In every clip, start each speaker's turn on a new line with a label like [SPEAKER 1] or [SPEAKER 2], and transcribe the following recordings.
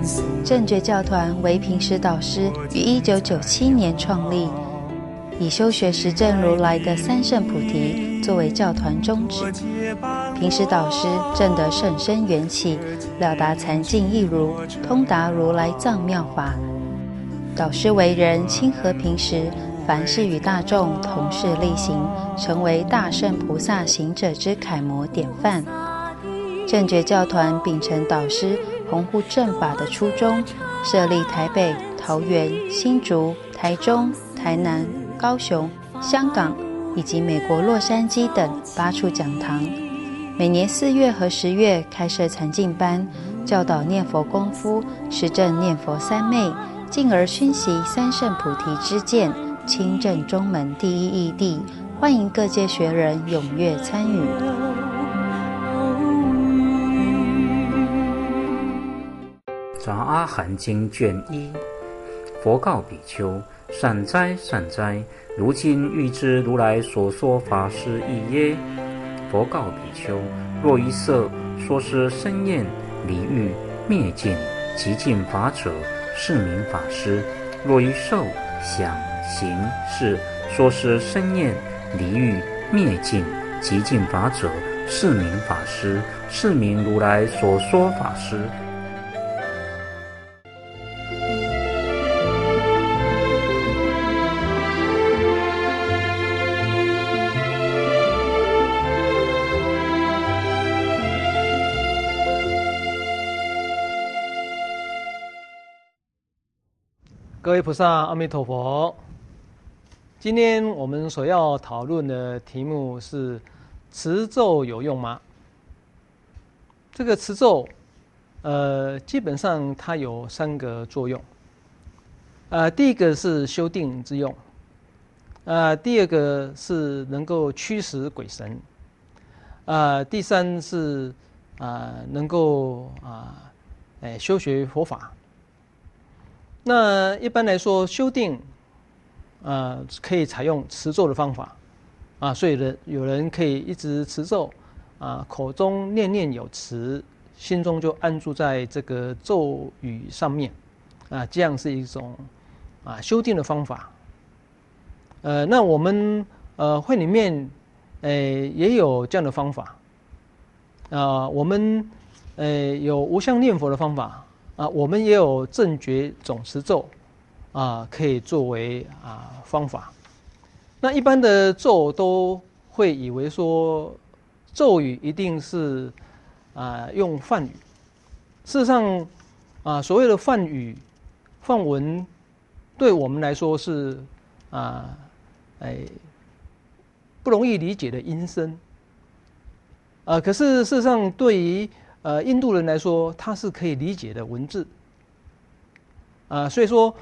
[SPEAKER 1] 正觉教团为平时导师于1997年创立，以修学实证如来的三圣菩提作为教团宗旨。平时导师证得甚深缘起，了达禅境义如，通达如来藏妙法。导师为人亲和平时，凡事与大众同事力行，成为大圣菩萨行者之楷模典范。正觉教团秉承导师弘护正法的初衷，设立台北、桃园、新竹、台中、台南、高雄、香港以及美国洛杉矶等8处讲堂。每年4月和10月开设禅净班，教导念佛功夫，实证念佛三昧，进而熏习三圣菩提之见，亲证中门第一义谛。欢迎各界学人踊跃参与。
[SPEAKER 2] 杂阿含经卷1，佛告比丘：善哉善哉，如今欲知如来所说法是义耶？佛告比丘：若以色说是身厌离欲灭尽极尽法者，是名法师；若以受想行识说是身厌离欲灭尽极尽法者，是名法师，是名如来所说法师。
[SPEAKER 3] 各位菩萨，阿弥陀佛。今天我们所要讨论的题目是：持咒有用吗？这个持咒，基本上它有3个作用。第一个是修定之用，第二个是能够驱使鬼神，第三是能够修学佛法。那一般来说，修定可以采用持咒的方法所以有人可以一直持咒口中念念有词，心中就安住在这个咒语上面这样是一种修定的方法。那我们会里面也有这样的方法我们有无相念佛的方法我们也有正觉总持咒可以作为方法。那一般的咒都会以为说咒语一定是用梵语，事实上所谓的梵语梵文对我们来说是不容易理解的音声可是事实上对于印度人来说，它是可以理解的文字所以说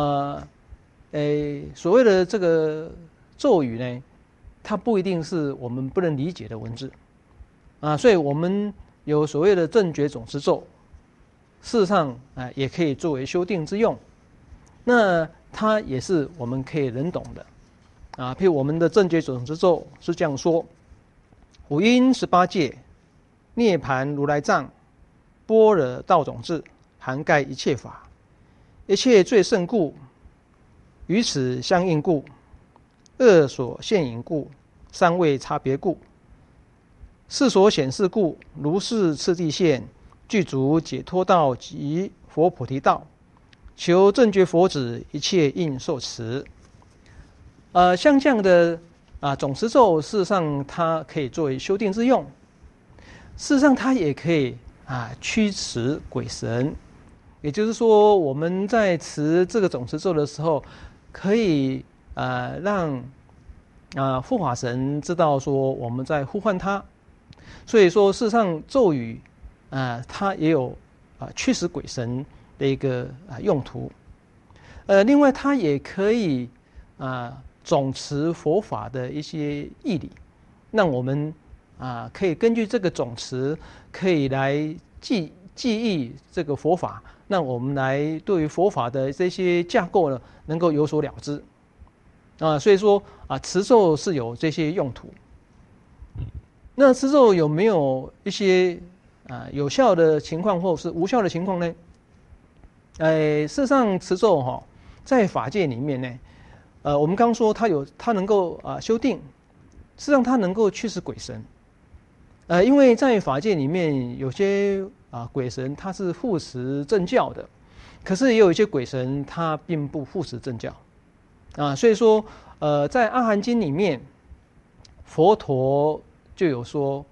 [SPEAKER 3] 所谓的这个咒语呢，它不一定是我们不能理解的文字所以我们有所谓的正觉总持咒，事实上也可以作为修定之用。那它也是我们可以能懂的譬如我们的正觉总持咒是这样说：五阴18界，涅盘如来藏，般若道种智，涵盖一切法，一切最胜故，与此相应故，恶所现影故，三位差别故，世所显示故，如是次第现，具足解脱道及佛菩提道，求正觉佛子，一切应受持。像这样的总持咒，事实上它可以作为修定之用，事实上它也可以驱使鬼神。也就是说，我们在持这个总持咒的时候，可以让护法神知道说我们在呼唤他。所以说，事实上咒语它也有驱使鬼神的一个用途。另外，它也可以总持佛法的一些义理，让我们可以根据这个总持，可以来记忆这个佛法，让我们来对于佛法的这些架构呢，能够有所了知所以说持咒是有这些用途。那持咒有没有一些有效的情况或是无效的情况呢？ 事实上持咒哈，在法界里面呢，我们刚说它能够修定，事实上它能够驱使鬼神。因为在法界里面有些鬼神他是护持正教的，可是也有一些鬼神他并不护持正教，所以说在《阿含经》里面，佛陀就有说，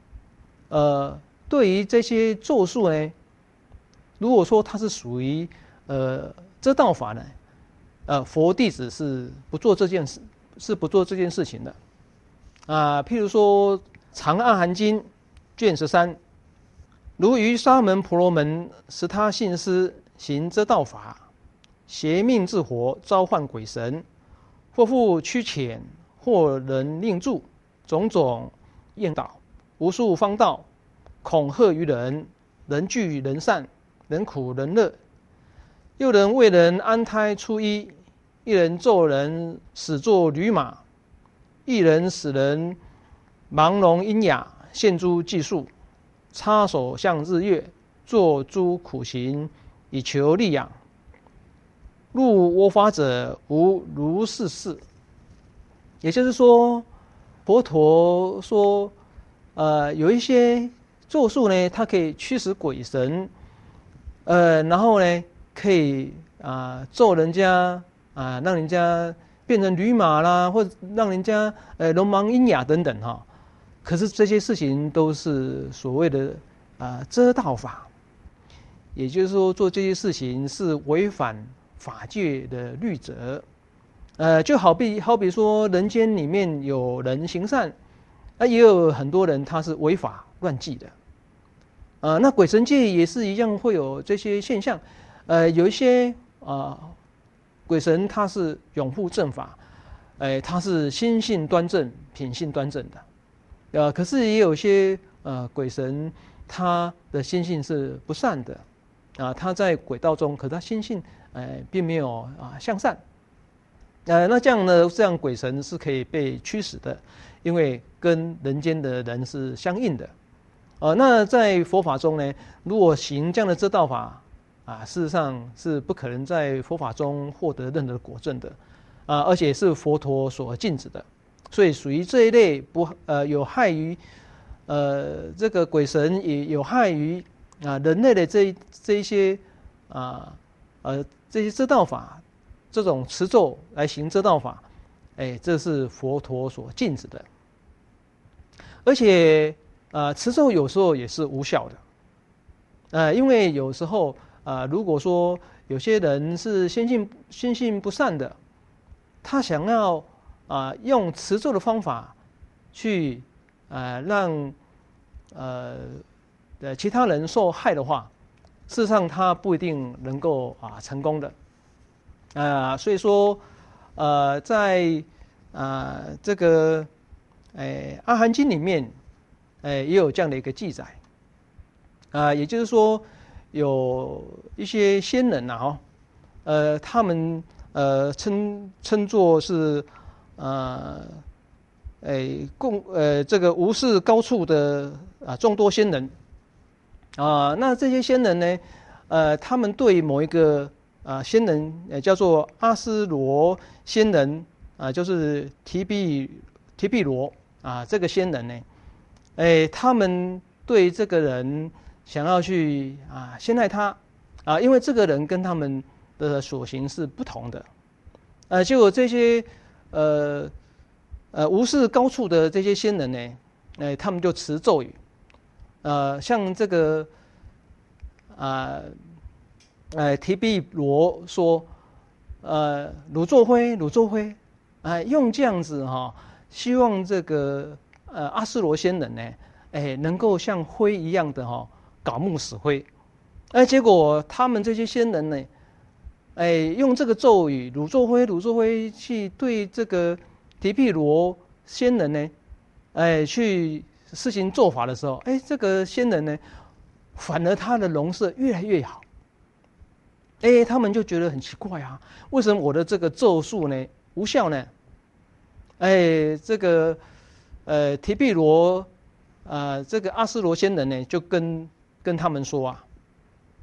[SPEAKER 3] 对于这些咒术呢，如果说它是属于遮道法呢，佛弟子是不做这件事情的，譬如说。《长阿含经》卷13，如于沙门婆罗门实他信施行遮道法，邪命自活，召唤鬼神，或复驱遣，或人令助，种种厌导，无数方道，恐吓于人，人惧人善，人苦人乐。又人为人安胎出衣，一人咒人使作驴马，一人使人盲聋喑哑，现诸技术，插手向日月，做诸苦行，以求利养。入我法者，无如是事。也就是说，佛陀说，有一些咒术呢，它可以驱使鬼神，然后呢，可以咒人家让人家变成驴马啦，或者让人家聋盲喑哑等等哈。可是这些事情都是所谓的遮道法，也就是说做这些事情是违反法界的律则，就好比说人间里面有人行善，也有很多人他是违法乱纪的，那鬼神界也是一样会有这些现象，有一些鬼神他是拥护正法，他是心性端正、品性端正的。可是也有些鬼神，他的心性是不善的，他在鬼道中，可他心性并没有向善，那这样呢，这样鬼神是可以被驱使的，因为跟人间的人是相应的，那在佛法中呢，如果行这样的遮道法，事实上是不可能在佛法中获得任何果证的，而且是佛陀所禁止的。所以属于这一类有害于这个鬼神，也有害于人类的这一些这些遮道法，这种持咒来行遮道法，这是佛陀所禁止的。而且持咒有时候也是无效的，因为有时候如果说有些人是心性不善的，他想要用持咒的方法去让其他人受害的话，事实上他不一定能够成功的，所以说在这个阿含经里面也有这样的一个记载，也就是说有一些仙人他们称作是这个无视高处的众多仙人，那这些仙人呢，他们对某一个仙人叫做阿斯罗仙人，就是提毗罗这个仙人呢，他们对这个人想要去陷害他，因为这个人跟他们的所行是不同的，结果这些无视高处的这些仙人呢，他们就持咒语，像这个提毗罗说，汝作灰，汝作灰，用这样子希望这个阿斯罗仙人呢，能够像灰一样的槁木死灰，结果他们这些仙人呢，用这个咒语汝作灰，汝作灰去对这个提毗罗仙人呢，去施行咒法的时候，这个仙人呢，反而他的容色越来越好，他们就觉得很奇怪为什么我的这个咒术呢无效呢？这个提毗罗这个阿斯罗仙人呢，就跟他们说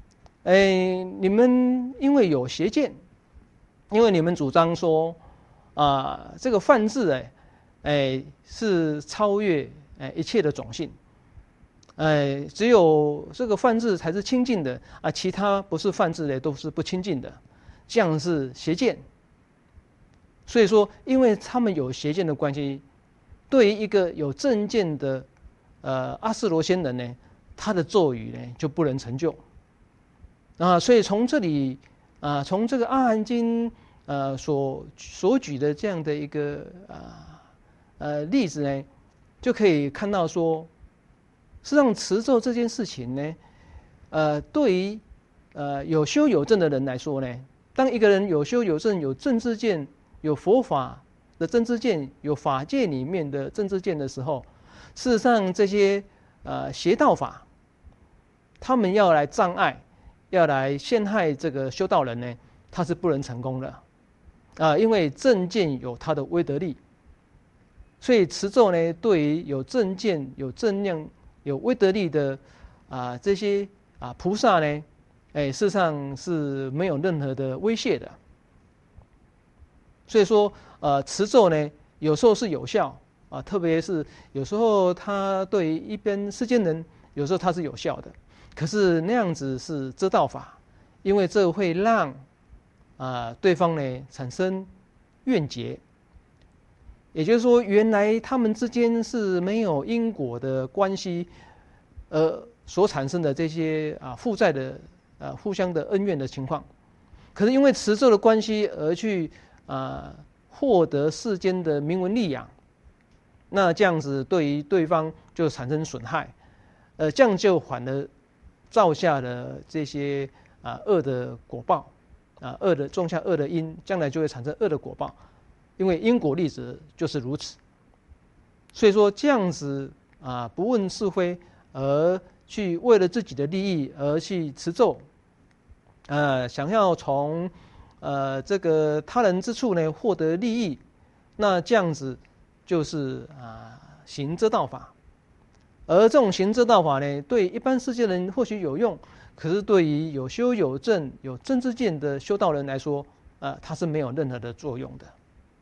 [SPEAKER 3] 你们因为有邪见，因为你们主张说这个梵字是超越一切的种性，只有这个梵字才是清净的其他不是梵字的都是不清净的，这样是邪见。所以说，因为他们有邪见的关系，对于一个有正见的阿斯罗仙人呢，他的咒语呢就不能成就所以从这里从这个阿含经所举的这样的一个例子呢，就可以看到说，实际上持咒这件事情呢，对于有修有证的人来说呢，当一个人有修有证、有正知见、有佛法的正知见、有法界里面的正知见的时候，事实上这些邪道法，他们要来障碍、要来陷害这个修道人呢，他是不能成功的因为正见有它的威德力，所以持咒呢，对于有正见、有正量、有威德力的这些菩萨呢，事实上是没有任何的威胁的。所以说，持咒呢，有时候是有效特别是有时候它对于一边世间人，有时候它是有效的。可是那样子是遮道法，因为这会让对方呢产生怨结。也就是说，原来他们之间是没有因果的关系，所产生的这些负债的互相的恩怨的情况，可是因为持咒的关系而去获得世间的名闻利养，那这样子对于对方就产生损害，这样就反而造下了这些恶的果报，种下恶的因，将来就会产生恶的果报，因为因果例子就是如此。所以说这样子不问是非，而去为了自己的利益而去持咒，想要从这个他人之处呢获得利益，那这样子就是行遮道法。而这种行遮道法呢，对一般世界人或许有用，可是对于有修有证、有正知见的修道人来说，它是没有任何的作用的。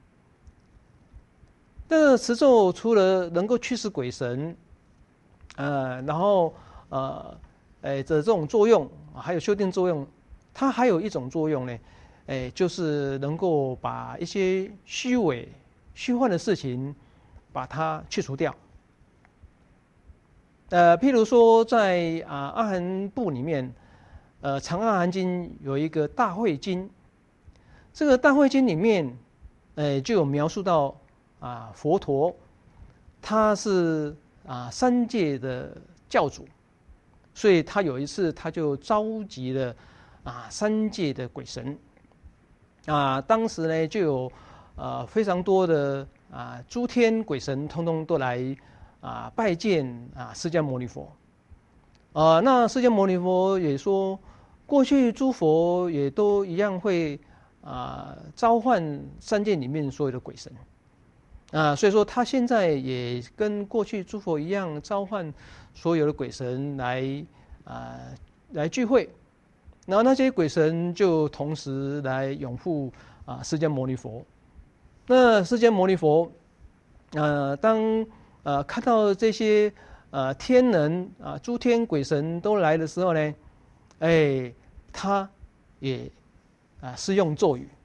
[SPEAKER 3] 这持咒除了能够驱使鬼神，然后这种作用，还有修订作用，它还有一种作用呢，就是能够把一些虚伪、虚幻的事情，把它去除掉。譬如说在阿含部里面，长阿含经有一个大会经，这个大会经里面，就有描述到佛陀，他是三界的教主，所以他有一次他就召集了三界的鬼神，当时呢就有非常多的诸天鬼神通通都来拜见释迦牟尼佛。那释迦牟尼佛也说，过去诸佛也都一样会召唤三界里面所有的鬼神。所以说他现在也跟过去诸佛一样，召唤所有的鬼神来聚会，然后那些鬼神就同时来拥护释迦牟尼佛。那释迦牟尼佛，当看到这些天人诸天鬼神都来的时候呢，他也是用咒语。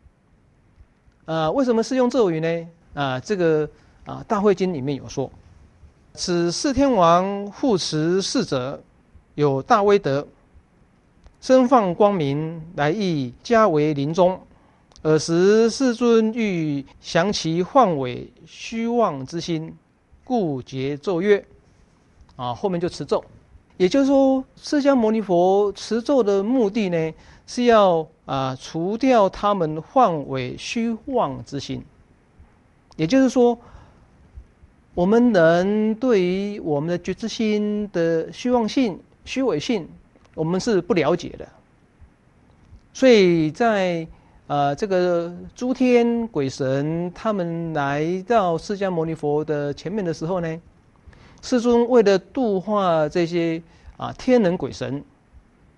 [SPEAKER 3] 为什么是用咒语呢？这个大会经里面有说，此四天王护持逝者，有大威德，身放光明，来意加为临终。尔时世尊欲降其幻伪虚妄之心，故结咒曰，后面就持咒。也就是说，释迦牟尼佛持咒的目的呢，是要除掉他们幻伪虚妄之心。也就是说，我们人对于我们的觉知心的虚妄性、虚伪性，我们是不了解的。所以在这个诸天鬼神他们来到释迦牟尼佛的前面的时候呢，世尊为了度化这些天人鬼神，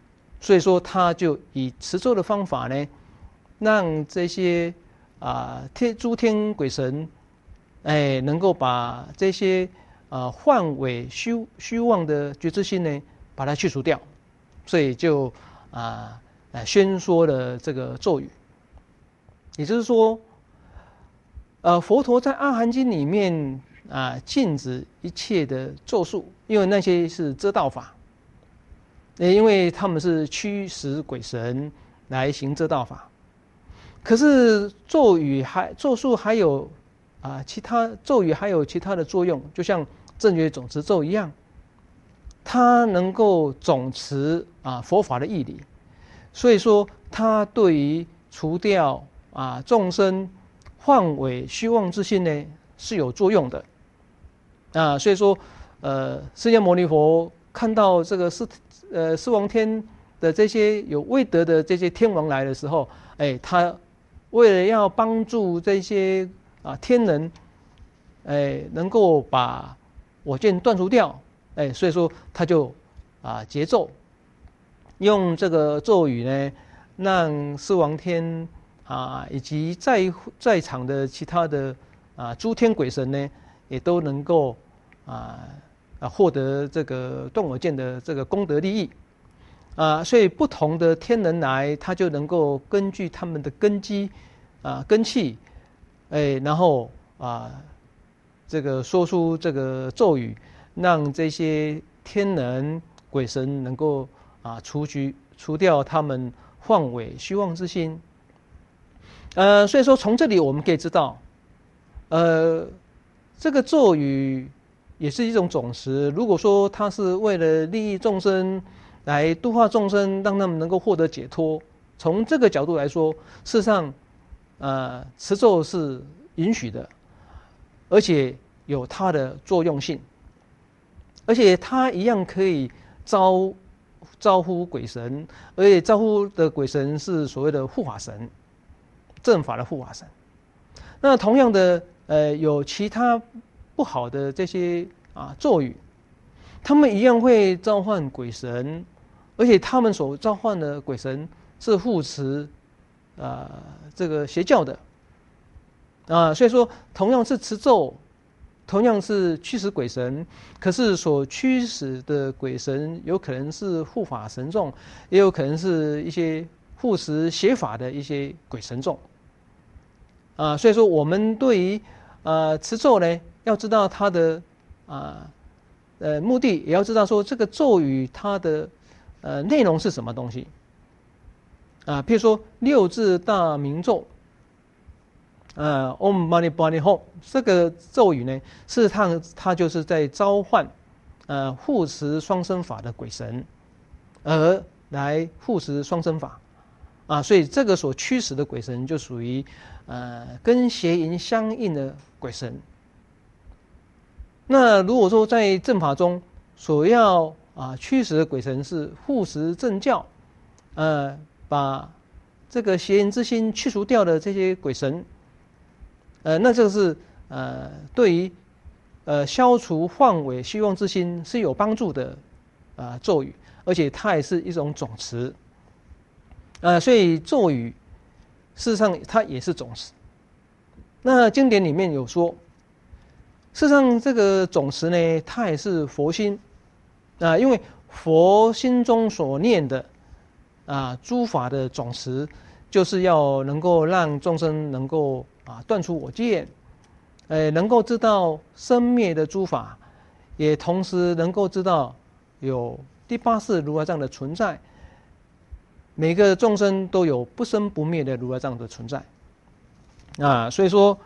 [SPEAKER 3] 所以说他就以持咒的方法呢，让这些诸天鬼神，能够把这些幻伪虚妄的觉知心呢，把它去除掉，所以就宣说了这个咒语。也就是说，佛陀在《阿含经》里面禁止一切的咒术，因为那些是遮道法，因为他们是驱使鬼神来行遮道法。可是咒术还有其他咒语还有其他的作用，就像正觉总持咒一样，它能够总持佛法的义理，所以说它对于除掉众生幻伪虚妄之心呢是有作用的所以说释迦牟尼佛看到这个四王天的这些有威德的这些天王来的时候，他为了要帮助这些天人能够把我见断除掉，所以说他就结咒，用这个咒语呢，让四王天以及在场的其他的诸天鬼神呢，也都能够获得这个断我见的这个功德利益所以不同的天人来，他就能够根据他们的根基根器，然后这个说出这个咒语，让这些天人鬼神能够除掉他们幻伪虚妄之心。所以说从这里我们可以知道，这个咒语也是一种总持。如果说它是为了利益众生，来度化众生，让他们能够获得解脱，从这个角度来说，事实上持咒是允许的，而且有它的作用性，而且它一样可以招呼鬼神，而且招呼的鬼神是所谓的护法神，正法的护法神。那同样的有其他不好的这些咒语，他们一样会召唤鬼神，而且他们所召唤的鬼神是护持这个邪教的所以说同样是持咒，同样是驱使鬼神，可是所驱使的鬼神有可能是护法神众，也有可能是一些护持邪法的一些鬼神众所以说我们对于持咒呢，要知道它的目的，也要知道说这个咒语它的内容是什么东西譬如说六字大明咒Om Mani Padme Hum 这个咒语呢，事实上它就是在召唤护持双生法的鬼神，而来护持双生法所以这个所驱使的鬼神就属于跟邪淫相应的鬼神。那如果说在正法中所要驱使的鬼神是护持正教，把这个邪淫之心去除掉的这些鬼神，那这是对于消除幻伪虚妄之心是有帮助的咒语，而且它也是一种总持所以咒语事实上它也是总持。那经典里面有说，事实上这个总持呢，它也是佛心因为佛心中所念的诸法的总持，就是要能够让众生能够断除我见，能够知道生灭的诸法，也同时能够知道有第八世如来藏的存在，每个众生都有不生不灭的如来藏的存在所以说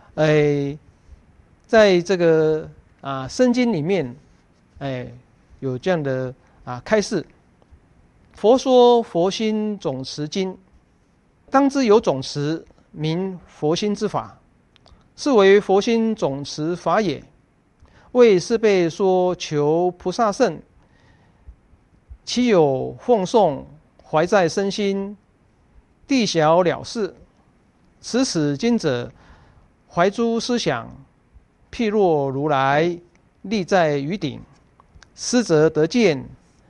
[SPEAKER 3] 在这个僧经里面有这样的开示，佛说佛心总持经，当知有总持名佛心之法，是为佛心总持法也。为是辈说求菩萨圣，其有奉诵怀在身心，地小了事。持此经者，怀诸思想，譬若如来立在于顶，师则得见，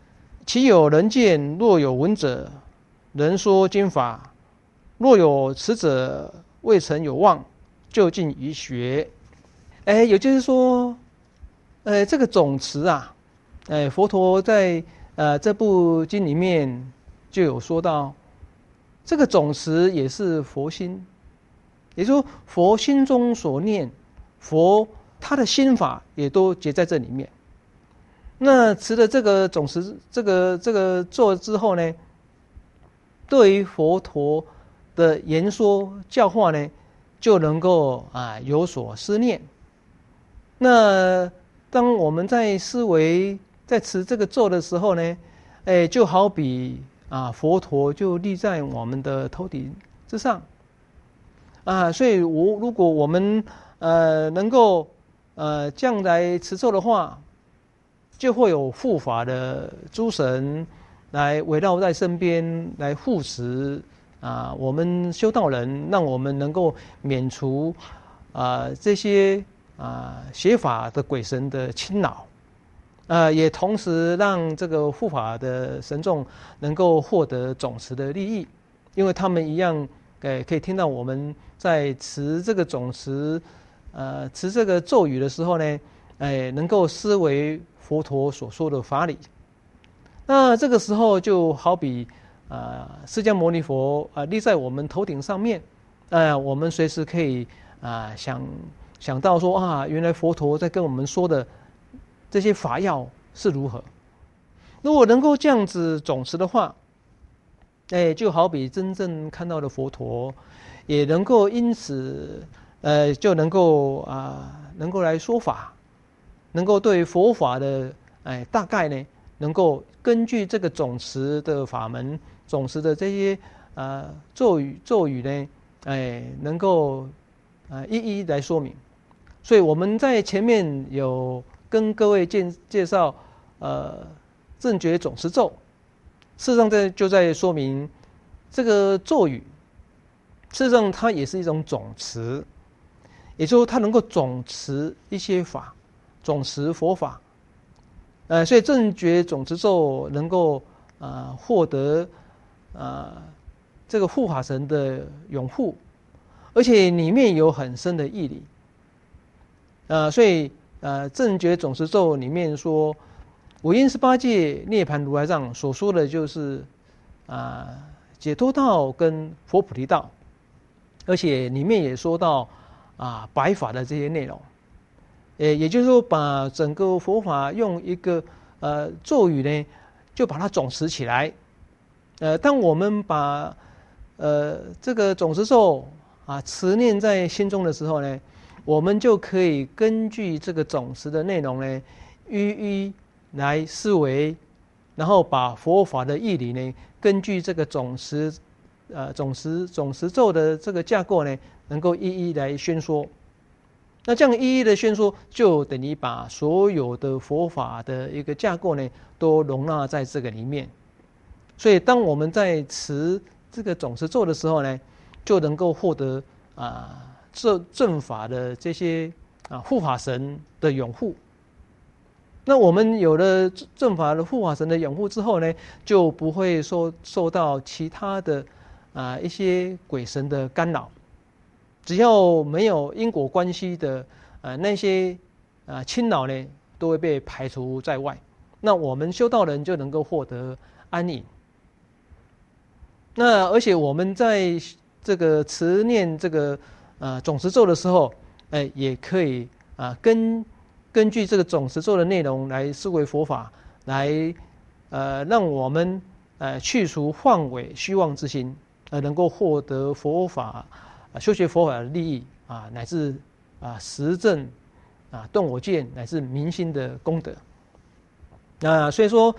[SPEAKER 3] 其有人见，若有闻者，人说经法；若有持者，未曾有望，就近于学。也就是说，这个总持啊，佛陀在这部经里面就有说到，这个总持也是佛心，也就是说佛心中所念，佛他的心法也都结在这里面。那持了这个总持这个咒之后呢，对于佛陀的言说教化呢，就能够有所思念。那当我们在思维在持这个咒的时候呢，就好比佛陀就立在我们的头顶之上所以如果我们能够这样来持咒的话，就会有护法的诸神来围绕在身边，来护持我们修道人，让我们能够免除这些邪法的鬼神的侵扰，也同时让这个护法的神众能够获得总持的利益，因为他们一样可以听到我们在持这个总持持这个咒语的时候呢，能够思维佛陀所说的法理。那这个时候就好比释迦牟尼佛立在我们头顶上面，我们随时可以想到说原来佛陀在跟我们说的这些法要是如何。如果能够这样子总持的话，就好比真正看到的佛陀，也能够因此就能够来说法，能够对佛法的大概呢，能够根据这个总持的法门，总持的这些咒语呢，能够一一来说明。所以我们在前面有跟各位介绍正觉总持咒，事实上就在说明这个咒语，事实上它也是一种总持，也就是说它能够总持一些法，总持佛法。所以正觉总持咒能够获得这个护法神的拥护，而且里面有很深的义理。所以正觉总持咒里面说，五阴18界涅槃如来藏所说的就是解脱道跟佛菩提道，而且里面也说到白法的这些内容。也就是说，把整个佛法用一个咒语呢，就把它总持起来。当我们把这个总持咒持念在心中的时候呢，我们就可以根据这个总持的内容呢，一一来思维，然后把佛法的义理呢，根据这个总持咒的这个架构呢，能够一一来宣说。那这样一一的宣说，就等于把所有的佛法的一个架构呢，都容纳在这个里面。所以当我们在持这个总持咒的时候呢，就能够获得正法的这些护法神的拥护。那我们有了正法的护法神的拥护之后呢，就不会受到其他的一些鬼神的干扰。只要没有因果关系的那些侵扰呢，都会被排除在外。那我们修道人就能够获得安隐。那而且我们在这个持念这个总持咒的时候，也可以根据这个总持咒的内容来思维佛法，来让我们去除幻伪虚妄之心，能够获得佛法修学佛法的利益乃至实证顿我见乃至明心的功德。所以说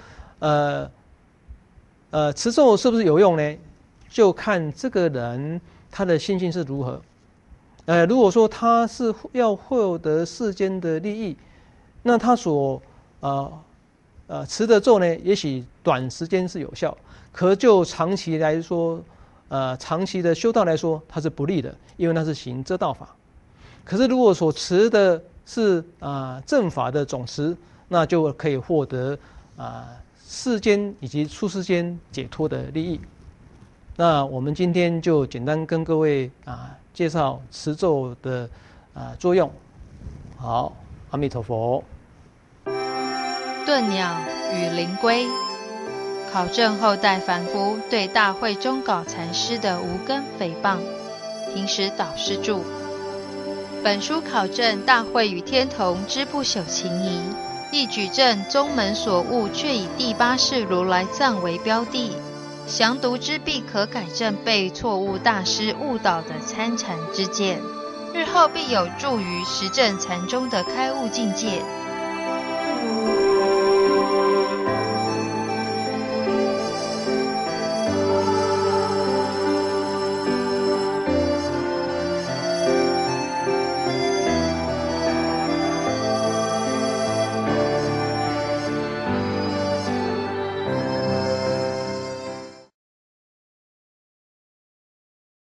[SPEAKER 3] 持咒是不是有用呢？就看这个人他的心性是如何。如果说他是要获得世间的利益，那他所持的咒呢，也许短时间是有效，可就长期来说，长期的修道来说，它是不利的，因为那是行遮道法。可是如果所持的是正法的总持，那就可以获得世间以及出世间解脱的利益。那我们今天就简单跟各位介绍持咒的作用。好，阿弥陀佛。
[SPEAKER 1] 遁鸟与灵龟，考证后代凡夫对大会中稿禅师的无根诽谤。平时导师注：本书考证大会与天童之不朽情谊，亦举证宗门所悟，却以第八世如来藏为标的。详读之必可改正被错误大师误导的参禅之见，日后必有助于实证禅宗的开悟境界。